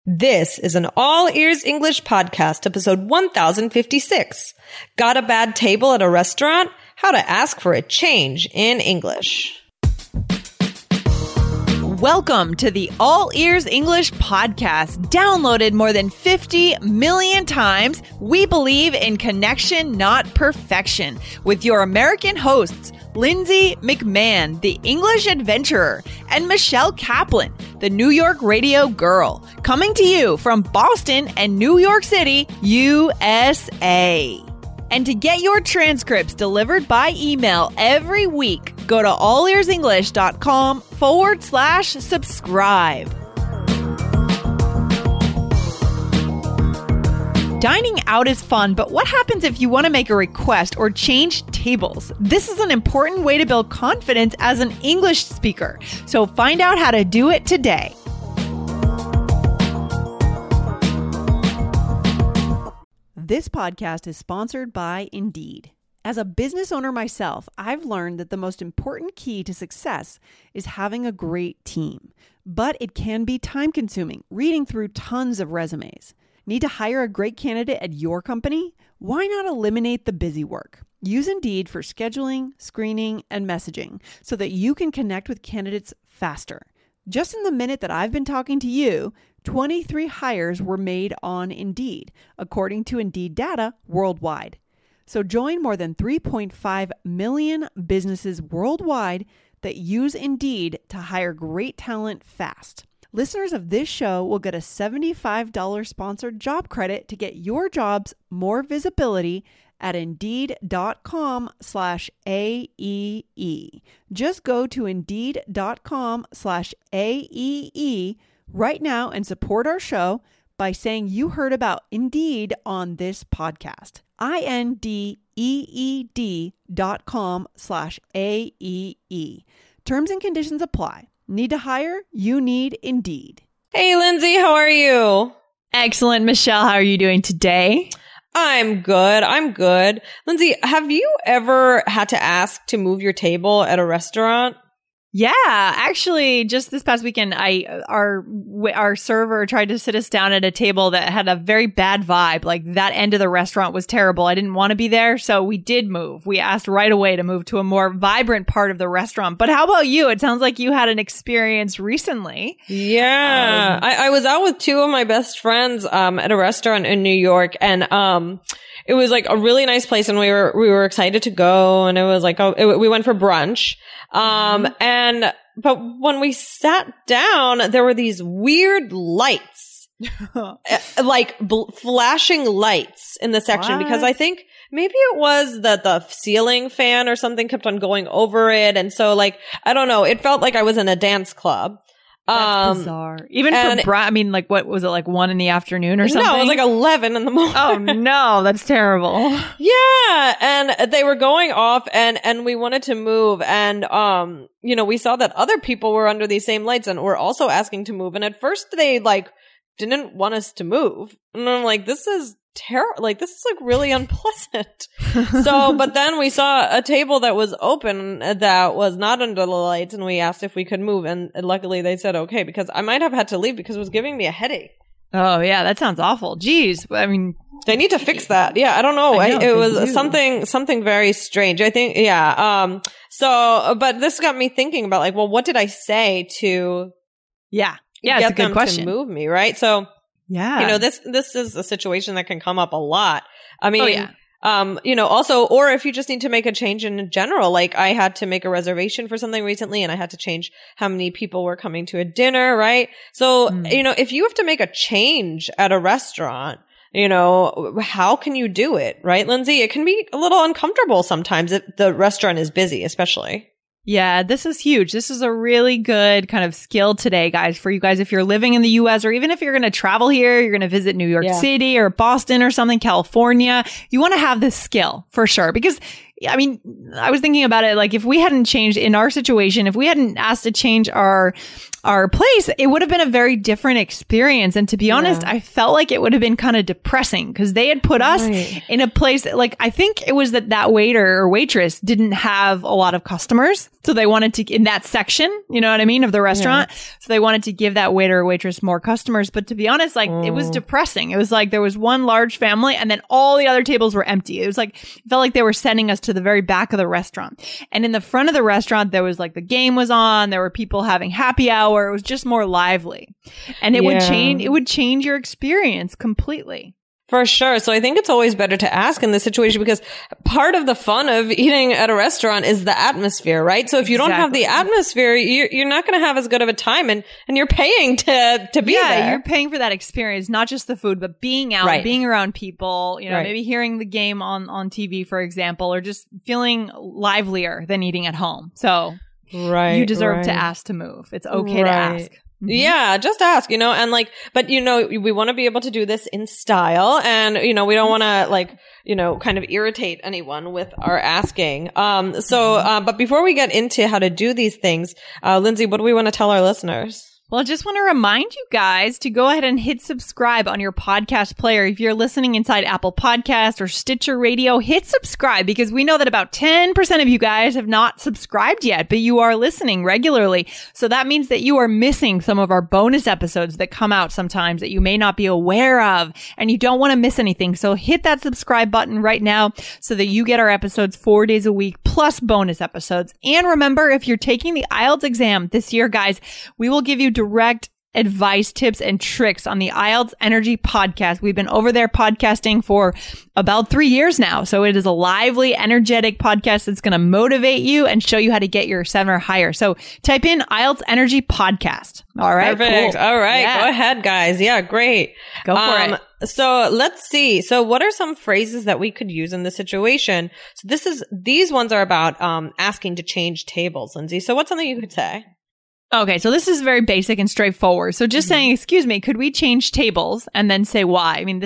This is an All Ears English podcast, episode 1056. Got a bad table at a restaurant? How to ask for a change in English. Welcome to the All Ears English podcast. Downloaded more than 50 million times, we believe in connection, not perfection. With your American hosts, Lindsay McMahon, the English adventurer, and Michelle Kaplan, the New York radio girl, coming to you from Boston and New York City, USA. And to get your transcripts delivered by email every week, go to allearsenglish.com/subscribe. Dining out is fun, but what happens if you want to make a request or change tables? This is an important way to build confidence as an English speaker. So find out how to do it today. This podcast is sponsored by Indeed. As a business owner myself, I've learned that the most important key to success is having a great team. But it can be time-consuming, reading through tons of resumes. Need to hire a great candidate at your company? Why not eliminate the busy work? Use Indeed for scheduling, screening, and messaging so that you can connect with candidates faster. Just in the minute that I've been talking to you, 23 hires were made on Indeed, according to Indeed data worldwide. So join more than 3.5 million businesses worldwide that use Indeed to hire great talent fast. Listeners of this show will get a $75 sponsored job credit to get your jobs more visibility at Indeed.com/AEE. Just go to Indeed.com/AEE right now and support our show by saying you heard about Indeed on this podcast. Indeed.com/AEE. Terms and conditions apply. Need to hire? You need Indeed. Hey, Lindsay, how are you? Excellent. Michelle, how are you doing today? I'm good. Lindsay, have you ever had to ask to move your table at a restaurant? Yeah, actually, just this past weekend, our server tried to sit us down at a table that had a very bad vibe. Like that end of the restaurant was terrible. I didn't want to be there, so we did move. We asked right away to move to a more vibrant part of the restaurant. But how about you? It sounds like you had an experience recently. Yeah, I was out with two of my best friends at a restaurant in New York, and it was like a really nice place, and we were excited to go, and it was like we went for brunch. But when we sat down, there were these weird lights, like flashing lights in the section, because I think maybe it was that the ceiling fan or something kept on going over it. And so like, I don't know, it felt like I was in a dance club. That's bizarre. Even for like, what was it, like 1 p.m. or something? No, it was like 11 in the morning. Oh no, that's terrible. Yeah. And they were going off and we wanted to move. And, we saw that other people were under these same lights and were also asking to move. And at first they like didn't want us to move. And I'm like, this is terrible. Like, this is like really unpleasant. But then we saw a table that was open that was not under the lights, and we asked if we could move, and luckily they said okay, because I might have had to leave because it was giving me a headache. Oh yeah, that sounds awful. Jeez. I mean, they need to fix that. Yeah, I don't know. It was something very strange. I think, yeah. But this got me thinking about like, well, what did I say to get it's a good them question. To move me, right? So yeah, this is a situation that can come up a lot. I mean, also, or if you just need to make a change in general, like I had to make a reservation for something recently and I had to change how many people were coming to a dinner, right? So, if you have to make a change at a restaurant, how can you do it, right, Lindsay? It can be a little uncomfortable sometimes if the restaurant is busy, especially. Yeah, this is huge. This is a really good kind of skill today, guys, for you guys. If you're living in the US, or even if you're going to travel here, you're going to visit New York City or Boston or something, California, you want to have this skill for sure, because I mean, I was thinking about it, like if we hadn't changed in our situation, if we hadn't asked to change our place, it would have been a very different experience. And to be honest, I felt like it would have been kind of depressing because they had put us in a place that, like, I think it was that waiter or waitress didn't have a lot of customers. So they wanted to, in that section, you know what I mean, of the restaurant. So they wanted to give that waiter or waitress more customers. But to be honest, like it was depressing. It was like there was one large family and then all the other tables were empty. It was like, it felt like they were sending us to the very back of the restaurant. And in the front of the restaurant, there was like the game was on. There were people having happy hour. It was just more lively. And it would change your experience completely. For sure. So I think it's always better to ask in this situation because part of the fun of eating at a restaurant is the atmosphere, right? So if you don't have the atmosphere, you're not going to have as good of a time and you're paying to be there. Yeah, you're paying for that experience, not just the food, but being out, being around people, you know, maybe hearing the game on TV, for example, or just feeling livelier than eating at home. So you deserve to ask to move. It's okay to ask. Mm-hmm. Yeah, just ask, you know, and like, but you know, we want to be able to do this in style and, you know, we don't want to like, you know, kind of irritate anyone with our asking. But before we get into how to do these things, Lindsay, what do we want to tell our listeners? Well, I just want to remind you guys to go ahead and hit subscribe on your podcast player. If you're listening inside Apple Podcasts or Stitcher Radio, hit subscribe because we know that about 10% of you guys have not subscribed yet, but you are listening regularly. So that means that you are missing some of our bonus episodes that come out sometimes that you may not be aware of and you don't want to miss anything. So hit that subscribe button right now so that you get our episodes 4 days a week plus bonus episodes. And remember, if you're taking the IELTS exam this year, guys, we will give you direct advice, tips, and tricks on the IELTS Energy podcast. We've been over there podcasting for about 3 years now. So it is a lively, energetic podcast that's going to motivate you and show you how to get your 7 or higher. So type in IELTS Energy podcast. All right. Perfect. Cool. All right. Yeah. Go ahead, guys. Yeah, great. Go for it. So let's see. So what are some phrases that we could use in this situation? So these ones are about asking to change tables, Lindsay. So what's something you could say? Okay, so this is very basic and straightforward. So just saying, excuse me, could we change tables? And then say why. I mean,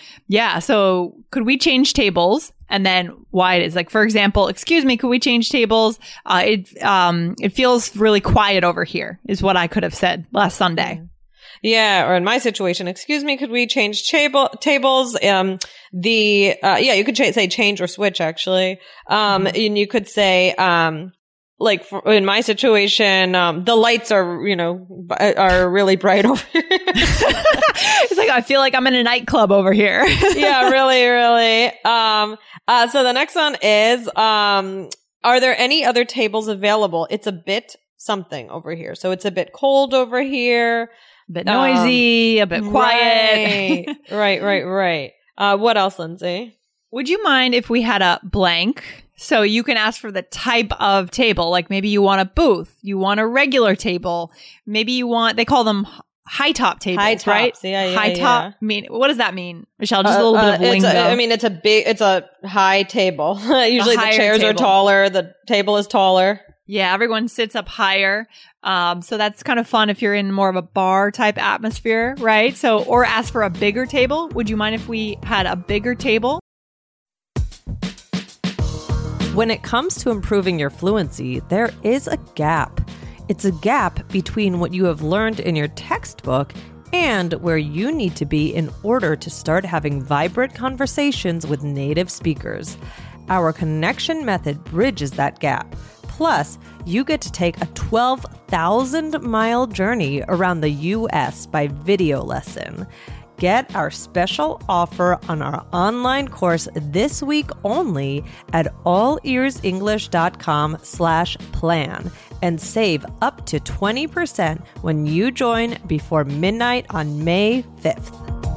so could we change tables? And then why it is. Like, for example, excuse me, could we change tables? It feels really quiet over here is what I could have said last Sunday. Yeah, or in my situation, excuse me, could we change tables? You could say change or switch, actually. And you could say, in my situation, the lights are really bright over here. It's like, I feel like I'm in a nightclub over here. Yeah, really, really. So the next one is, are there any other tables available? It's a bit something over here. So it's a bit cold over here. A bit noisy, a bit quiet. Right. What else, Lindsay? Would you mind if we had a blank? So you can ask for the type of table. Like maybe you want a booth, you want a regular table. Maybe they call them high top tables, high tops, right? Yeah. High top. What does that mean, Michelle? Just a little bit of lingo. It's a high table. Usually the chairs are taller. The table is taller. Yeah, everyone sits up higher. So that's kind of fun if you're in more of a bar type atmosphere, right? So, or ask for a bigger table. Would you mind if we had a bigger table? When it comes to improving your fluency, there is a gap. It's a gap between what you have learned in your textbook and where you need to be in order to start having vibrant conversations with native speakers. Our connection method bridges that gap. Plus, you get to take a 12,000-mile journey around the U.S. by video lesson. Get our special offer on our online course this week only at allearsenglish.com/plan and save up to 20% when you join before midnight on May 5th.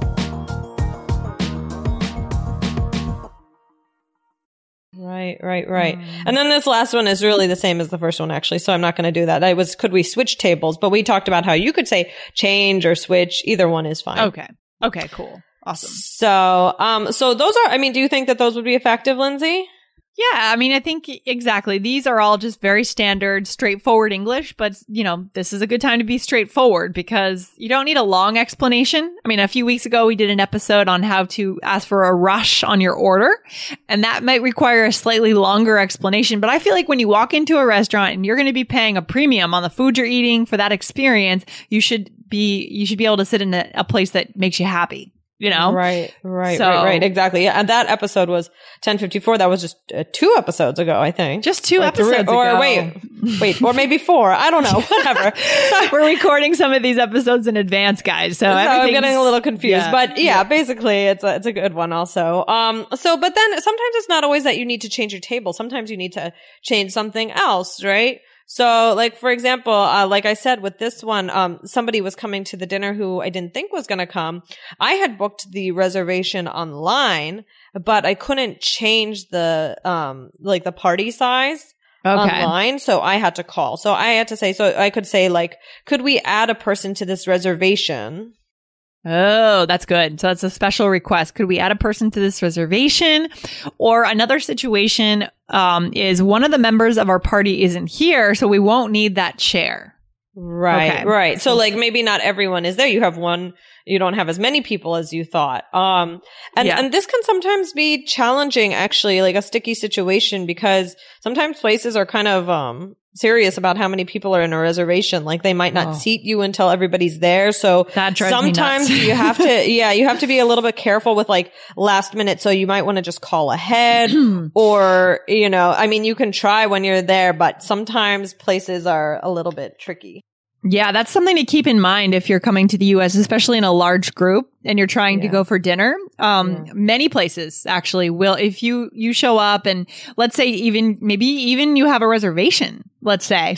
Right. And then this last one is really the same as the first one, actually. So I'm not going to do that. Could we switch tables? But we talked about how you could say change or switch. Either one is fine. Okay, cool. Awesome. So those are, do you think that those would be effective, Lindsay? Yeah, I mean, I think exactly. These are all just very standard, straightforward English, but this is a good time to be straightforward because you don't need a long explanation. I mean, a few weeks ago, we did an episode on how to ask for a rush on your order, and that might require a slightly longer explanation. But I feel like when you walk into a restaurant and you're going to be paying a premium on the food you're eating for that experience, you should be able to sit in a place that makes you happy. Right. Exactly. Yeah. And that episode was 1054. That was just 2 episodes ago, I think. Just 2 episodes ago. Or wait, or maybe 4. I don't know. Whatever. So, we're recording some of these episodes in advance, guys. So I'm getting a little confused. But basically it's a good one also. But then sometimes it's not always that you need to change your table. Sometimes you need to change something else, right? So, like, for example, like I said, with this one, somebody was coming to the dinner who I didn't think was going to come. I had booked the reservation online, but I couldn't change the, the party size online. So I had to call. So I had to say, so I could say, like, could we add a person to this reservation? Oh, that's good. So that's a special request. Could we add a person to this reservation? Or another situation is one of the members of our party isn't here, so we won't need that chair. Right. So like maybe not everyone is there. You have one, you don't have as many people as you thought. And this can sometimes be challenging, actually, like a sticky situation, because sometimes places are kind of serious about how many people are in a reservation. Like they might not seat you until everybody's there. So that drives sometimes me nuts. you have to, you have to be a little bit careful with like last minute. So you might want to just call ahead or, I mean, you can try when you're there, but sometimes places are a little bit tricky. Yeah, that's something to keep in mind if you're coming to the US, especially in a large group and you're trying to go for dinner. Many places actually will, if you show up and let's say maybe you have a reservation, let's say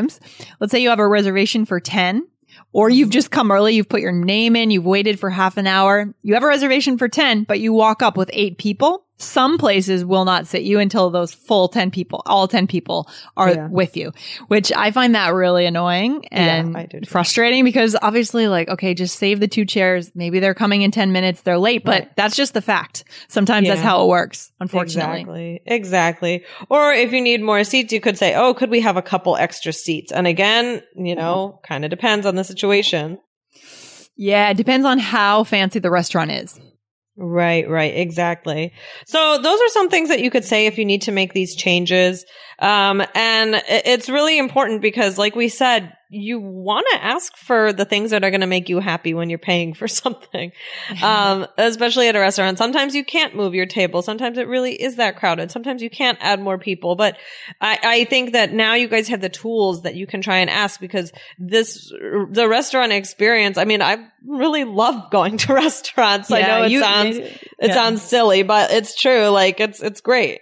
you have a reservation for 10 or you've just come early, you've put your name in, you've waited for half an hour, you have a reservation for 10, but you walk up with 8 people. Some places will not sit you until those full 10 people, all 10 people are with you, which I find that really annoying and frustrating because obviously like, okay, just save the 2 chairs. Maybe they're coming in 10 minutes. They're late, but that's just the fact. Sometimes that's how it works, unfortunately. Exactly. Or if you need more seats, you could say, oh, could we have a couple extra seats? And again, kind of depends on the situation. Yeah. It depends on how fancy the restaurant is. Right, exactly. So those are some things that you could say if you need to make these changes. And it's really important because like we said, you want to ask for the things that are going to make you happy when you're paying for something. Especially at a restaurant. Sometimes you can't move your table. Sometimes it really is that crowded. Sometimes you can't add more people. But I think that now you guys have the tools that you can try and ask because the restaurant experience, I mean, I really love going to restaurants. I know it sounds silly, but it's true. Like it's great.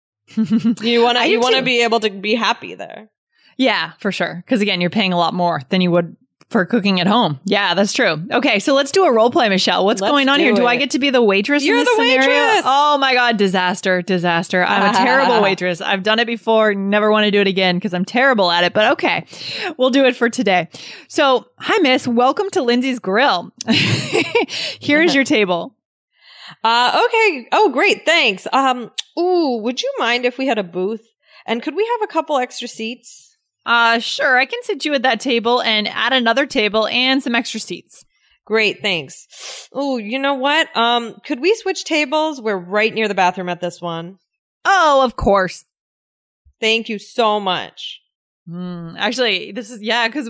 You want to be able to be happy there. Yeah, for sure. Because again, you're paying a lot more than you would for cooking at home. Yeah, that's true. Okay, so let's do a role play, Michelle. Let's going on here? Do I get to be the waitress in this scenario? You're the waitress! Oh my God, disaster. I'm a terrible waitress. I've done it before, never want to do it again because I'm terrible at it. But okay, we'll do it for today. So, hi miss, welcome to Lindsay's Grill. Here's your table. Okay. Oh, great. Thanks. Would you mind if we had a booth? And could we have a couple extra seats? Sure. I can sit you at that table and add another table and some extra seats. Great. Thanks. Oh, you know what? Could we switch tables? We're right near the bathroom at this one. Oh, of course. Thank you so much. Actually, this is, because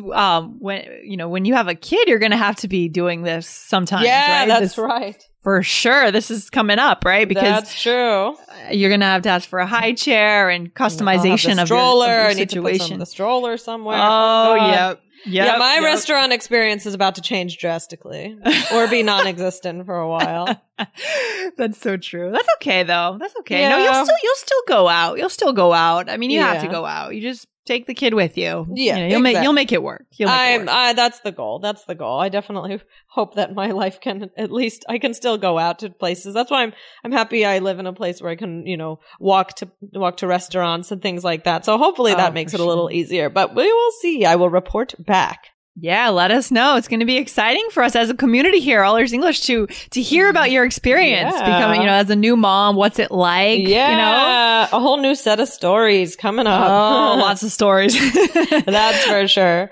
when you have a kid, you're going to have to be doing this sometimes. Yeah, right? That's right. For sure. This is coming up, right? Because that's true. You're going to have to ask for a high chair and customization of your I need to put the stroller somewhere. Oh, yeah. Yeah, my restaurant experience is about to change drastically or be non-existent for a while. That's so true. That's okay though. That's okay. Yeah. No, you'll still go out. You'll still go out. I mean, you have to go out. You just take the kid with you. Yeah, you'll make it work. That's the goal. That's the goal. I definitely hope that my life I can still go out to places. That's why I'm happy I live in a place where I can, walk to restaurants and things like that. So hopefully that makes it a little easier, but we will see. I will report back. Yeah, let us know. It's going to be exciting for us as a community here, All Ears English, to hear about your experience becoming, as a new mom. What's it like? Yeah, a whole new set of stories coming up. Oh, lots of stories. That's for sure.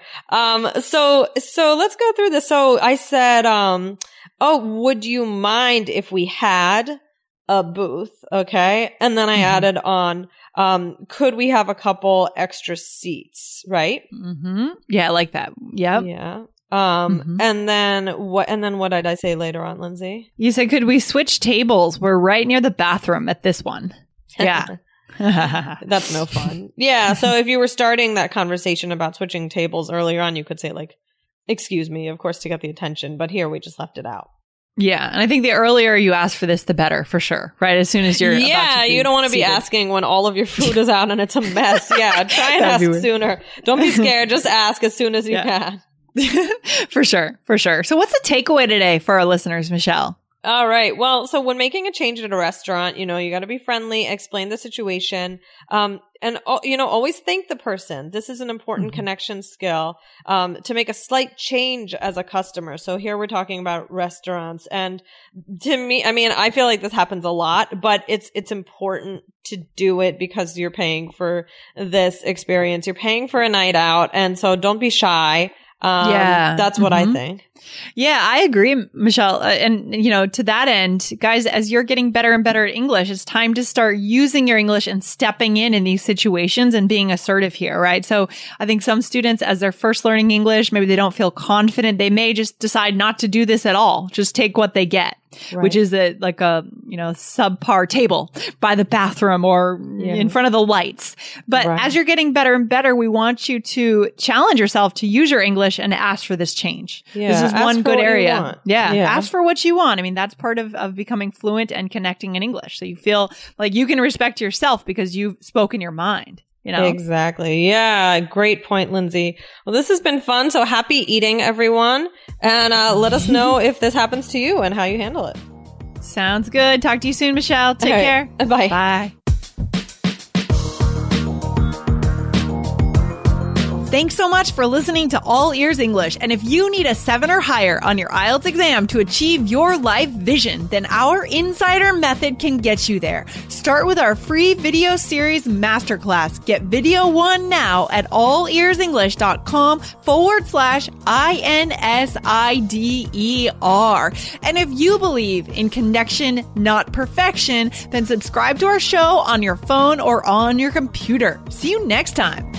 So let's go through this. So I said, would you mind if we had a booth? Okay. And then I added on, could we have a couple extra seats? Right. Mm-hmm. Yeah. I like that. Yep. Yeah. And then what did I say later on, Lindsay? You said, could we switch tables? We're right near the bathroom at this one. Yeah. That's no fun. Yeah. So if you were starting that conversation about switching tables earlier on, you could say like, excuse me, of course, to get the attention, but here we just left it out. Yeah. And I think the earlier you ask for this, the better, for sure. Right? As soon as you're you don't want to be asking when all of your food is out and it's a mess. Yeah. Try and ask sooner. Don't be scared. Just ask as soon as you can. For sure. For sure. So what's the takeaway today for our listeners, Michelle? All right. Well, so when making a change at a restaurant, you got to be friendly, explain the situation, and always thank the person. This is an important connection skill, to make a slight change as a customer. So here we're talking about restaurants. And to me, I mean, I feel like this happens a lot, but it's important to do it because you're paying for this experience. You're paying for a night out. And so don't be shy. That's what I think. Yeah, I agree, Michelle. And, to that end, guys, as you're getting better and better at English, it's time to start using your English and stepping in these situations and being assertive here, right? So I think some students, as they're first learning English, maybe they don't feel confident. They may just decide not to do this at all. Just take what they get. Right. Which is a subpar table by the bathroom or in front of the lights. But as you're getting better and better, we want you to challenge yourself to use your English and ask for this change. Yeah, this is one good area. Yeah. Ask for what you want. I mean, that's part of becoming fluent and connecting in English. So you feel like you can respect yourself because you've spoken your mind. Exactly. Yeah. Great point, Lindsay. Well, this has been fun. So happy eating, everyone. And let us know if this happens to you and how you handle it. Sounds good. Talk to you soon, Michelle. Take care. Bye. Bye. Thanks so much for listening to All Ears English. And if you need a 7 or higher on your IELTS exam to achieve your life vision, then our Insider Method can get you there. Start with our free video series masterclass. Get video 1 now at allearsenglish.com/INSIDER. And if you believe in connection, not perfection, then subscribe to our show on your phone or on your computer. See you next time.